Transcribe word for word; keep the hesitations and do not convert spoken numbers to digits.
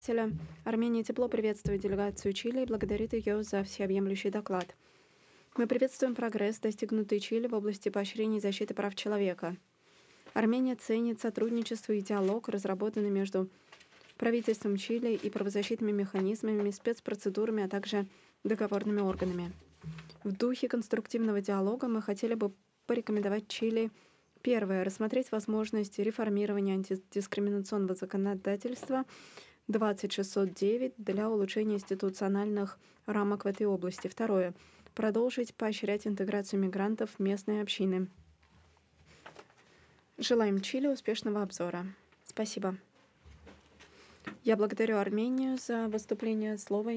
Председателя. Армения тепло приветствует делегацию Чили и благодарит ее за всеобъемлющий доклад. Мы приветствуем прогресс, достигнутый Чили в области поощрения и защиты прав человека. Армения ценит сотрудничество и диалог, разработанный между правительством Чили и правозащитными механизмами, спецпроцедурами, а также договорными органами. В духе конструктивного диалога мы хотели бы порекомендовать Чили: первое. Рассмотреть возможность реформирования антидискриминационного законодательства двадцать шестьсот девять для улучшения институциональных рамок в этой области. Второе. Продолжить поощрять интеграцию мигрантов в местные общины. Желаем Чили успешного обзора. Спасибо. Я благодарю Армению за выступление. Слово